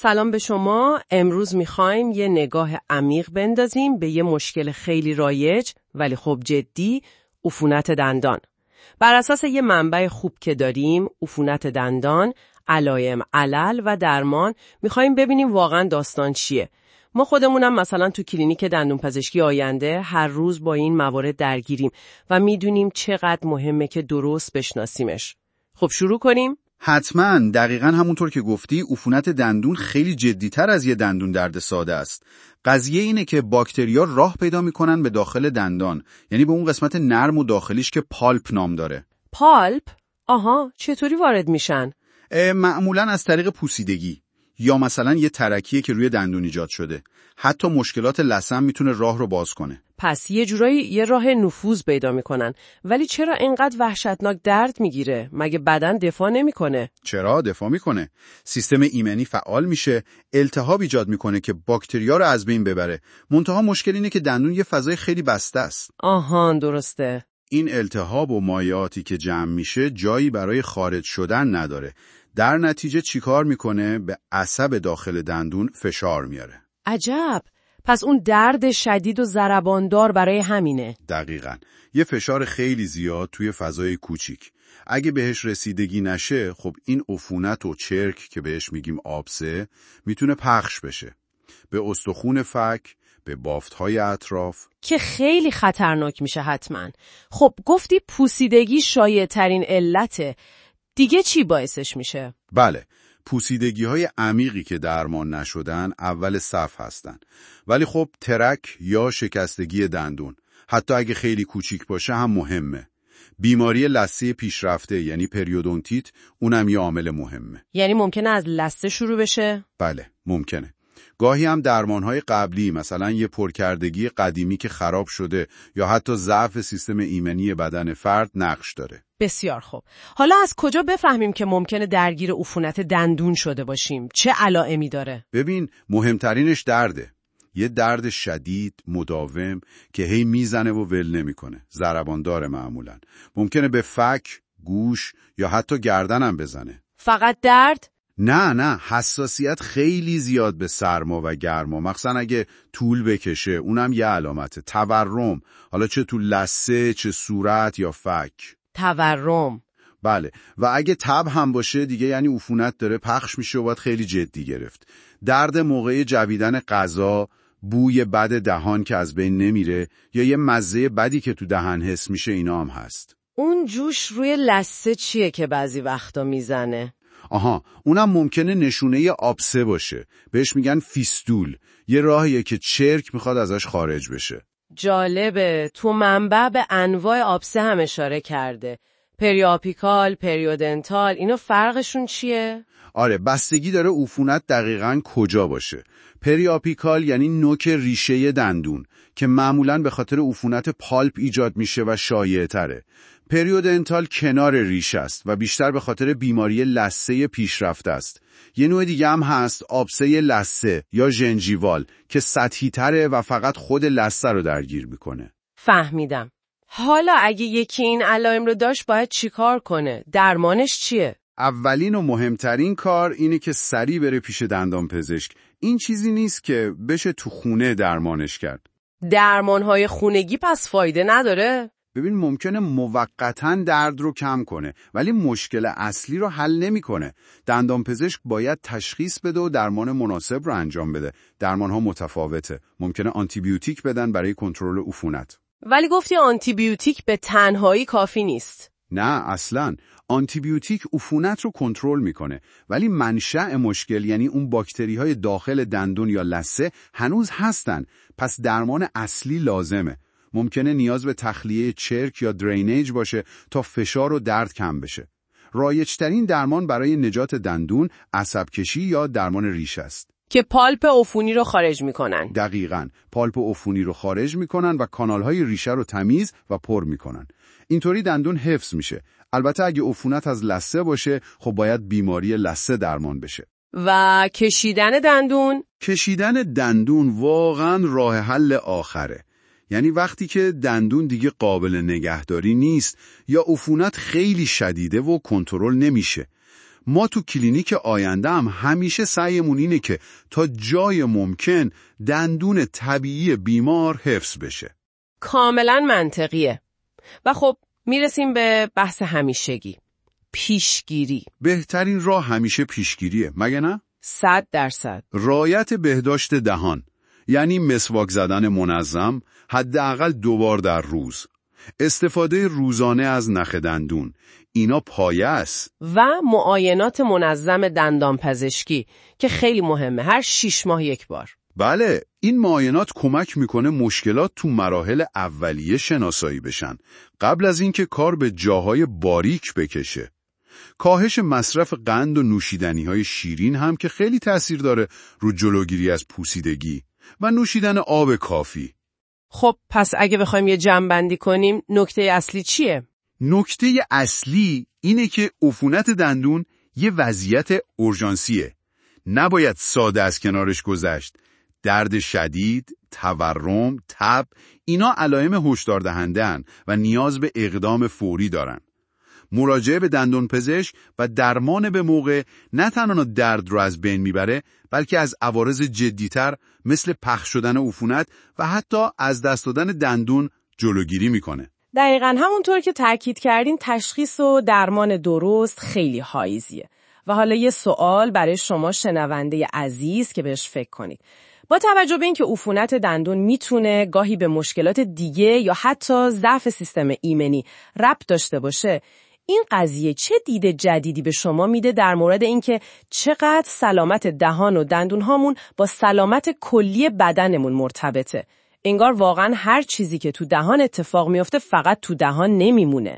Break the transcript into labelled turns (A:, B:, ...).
A: سلام به شما. امروز میخوایم یه نگاه عمیق بندازیم به یه مشکل خیلی رایج ولی خب جدی، عفونت دندان. بر اساس یه منبع خوب که داریم، عفونت دندان، علائم علل و درمان، میخوایم ببینیم واقعا داستان چیه. ما خودمونم مثلا تو کلینیک دندون پزشکی آینده هر روز با این موارد درگیریم و میدونیم چقدر مهمه که درست بشناسیمش. خب شروع کنیم؟
B: حتما. دقیقاً همونطور که گفتی، عفونت دندون خیلی جدی‌تر از یه دندون درد ساده است. قضیه اینه که باکتریا راه پیدا میکنن به داخل دندان، یعنی به اون قسمت نرم و داخلیش که پالپ نام داره.
A: پالپ؟ آها، چطوری وارد میشن؟
B: معمولاً از طریق پوسیدگی یا مثلا یه ترکیه که روی دندون ایجاد شده. حتی مشکلات لثه میتونه راه رو باز کنه.
A: پس یه جورایی یه راه نفوذ پیدا میکنن. ولی چرا اینقدر وحشتناک درد میگیره؟ مگه بدن دفاع نمیکنه؟
B: چرا دفاع میکنه؟ سیستم ایمنی فعال میشه، التهاب ایجاد میکنه که باکتریا رو از بین ببره. منتها مشکل اینه که دندون یه فضای خیلی بسته است.
A: آهان، درسته.
B: این التهاب و مایعاتی که جمع میشه جایی برای خارج شدن نداره. در نتیجه چیکار میکنه؟ به عصب داخل دندون فشار میاره.
A: عجب. پس اون درد شدید و ضرباندار برای همینه.
B: دقیقاً. یه فشار خیلی زیاد توی فضای کوچیک. اگه بهش رسیدگی نشه، خب این عفونت و چرک که بهش میگیم آبسه میتونه پخش بشه. به استخوان فک، به بافت‌های اطراف
A: که خیلی خطرناک میشه حتما. خب گفتی پوسیدگی شایع‌ترین علته. دیگه چی باعثش میشه؟
B: بله، پوسیدگی‌های عمیقی که درمان نشدن اول صف هستن. ولی خب ترک یا شکستگی دندون، حتی اگه خیلی کوچیک باشه هم مهمه. بیماری لثه پیشرفته یعنی پریودونتیت، اونم یه عامل مهمه.
A: یعنی ممکنه از لثه شروع بشه؟
B: بله، ممکنه. گاهی هم درمانهای قبلی، مثلا یه پرکردگی قدیمی که خراب شده یا حتی ضعف سیستم ایمنی بدن فرد نقش داره.
A: بسیار خوب. حالا از کجا بفهمیم که ممکنه درگیر عفونت دندون شده باشیم؟ چه علائمی داره؟
B: ببین، مهمترینش درده. یه درد شدید، مداوم که هی میزنه و ول نمیکنه. ضرباندار معمولاً. ممکنه به فک، گوش یا حتی گردنم بزنه.
A: فقط درد؟
B: نه، حساسیت خیلی زیاد به سرما و گرما، مخصوصا اگه طول بکشه. اونم یه علامته. تورم، حالا چه تو لثه، چه صورت یا فک.
A: تورم.
B: بله، و اگه تب هم باشه دیگه یعنی عفونت داره پخش میشه و باید خیلی جدی گرفت. درد موقع جویدن غذا، بوی بد دهان که از بین نمیره یا یه مزه بدی که تو دهن حس میشه، اینا هم هست.
A: اون جوش روی لثه چیه که بعضی وقتا میزنه؟
B: آها، اونم ممکنه نشونه آبسه باشه. بهش میگن فیستول. یه راهیه که چرک میخواد ازش خارج بشه.
A: جالبه. تو منبع به انواع آبسه هم اشاره کرده. پریآپیکال، پریودنتال، اینا فرقشون چیه؟
B: آره، بستگی داره عفونت دقیقاً کجا باشه. پریآپیکال یعنی نوک ریشه دندون که معمولاً به خاطر عفونت پالپ ایجاد میشه و شایع‌تره. پریودنتال کنار ریشه است و بیشتر به خاطر بیماری لثه پیشرفته است. یه نوع دیگه هم هست، آبسه لثه یا ژنژیوال که سطحی تره و فقط خود لثه رو درگیر میکنه.
A: فهمیدم. حالا اگه یکی این علائم رو داشت باید چیکار کنه؟ درمانش چیه؟
B: اولین و مهمترین کار اینه که سریع بره پیش دندان پزشک. این چیزی نیست که بشه تو خونه درمانش کرد.
A: درمانهای خونگی پس فایده نداره؟
B: ببین، ممکنه موقتاً درد رو کم کنه ولی مشکل اصلی رو حل نمیکنه. دندان پزشک باید تشخیص بده و درمان مناسب رو انجام بده. درمانها متفاوته. ممکنه آنتیبیوتیک بدن برای کنترل عفونت.
A: ولی گفتی آنتیبیوتیک به تنهایی کافی نیست.
B: نه اصلاً. آنتیبیوتیک عفونت رو کنترل میکنه ولی منشأ مشکل، یعنی اون باکتری های داخل دندون یا لثه، هنوز هستن. پس درمان اصلی لازمه. ممکنه نیاز به تخلیه چرک یا درینیج باشه تا فشار و درد کم بشه. رایج‌ترین درمان برای نجات دندون عصب کشی یا درمان ریشه است.
A: که پالپ عفونی رو خارج میکنن.
B: دقیقاً. پالپ عفونی رو خارج میکنن و کانال‌های ریشه رو تمیز و پر میکنن. اینطوری دندون حفظ میشه. البته اگه عفونت از لثه باشه، خب باید بیماری لثه درمان بشه.
A: و کشیدن دندون؟
B: کشیدن دندون واقعاً راه حل آخره. یعنی وقتی که دندون دیگه قابل نگهداری نیست یا عفونت خیلی شدیده و کنترل نمیشه. ما تو کلینیک آینده هم همیشه سعیمون اینه که تا جای ممکن دندون طبیعی بیمار حفظ بشه.
A: کاملا منطقیه. و خب میرسیم به بحث همیشگی. پیشگیری.
B: بهترین راه همیشه پیشگیریه، مگه نه؟
A: 100%.
B: رعایت بهداشت دهان، یعنی مسواک زدن منظم، حداقل 2 بار در روز. استفاده روزانه از نخ دندون، اینا پایه است.
A: و معاینات منظم دندان پزشکی که خیلی مهمه، هر 6 ماه 1 بار.
B: بله، این معاینات کمک میکنه مشکلات تو مراحل اولیه شناسایی بشن، قبل از اینکه کار به جاهای باریک بکشه. کاهش مصرف قند و نوشیدنی‌های شیرین هم که خیلی تأثیر داره رو جلوگیری از پوسیدگی و نوشیدن آب کافی.
A: خب پس اگه بخوایم یه جمع‌بندی کنیم، نکته اصلی چیه؟
B: نکته اصلی اینه که عفونت دندون یه وضعیت اورژانسیه. نباید ساده از کنارش گذشت. درد شدید، تورم، تب، اینا علائم هشدار دهنده‌اند و نیاز به اقدام فوری دارن. مراجعه به دندانپزشک و درمان به موقع نه تنها درد رو از بین میبره، بلکه از عوارض جدیتر مثل پخش شدن عفونت و حتی از دست دادن دندون جلوگیری میکنه.
A: دقیقاً همونطور که تاکید کردین، تشخیص و درمان درست خیلی حایزیه. و حالا یه سوال برای شما شنونده عزیز که بهش فکر کنید. با توجه به اینکه عفونت دندون میتونه گاهی به مشکلات دیگه یا حتی ضعف سیستم ایمنی ربط داشته باشه، این قضیه چه دید جدیدی به شما میده در مورد اینکه چقدر سلامت دهان و دندون هامون با سلامت کلی بدنمون مرتبطه؟ انگار واقعا هر چیزی که تو دهان اتفاق میفته فقط تو دهان نمیمونه.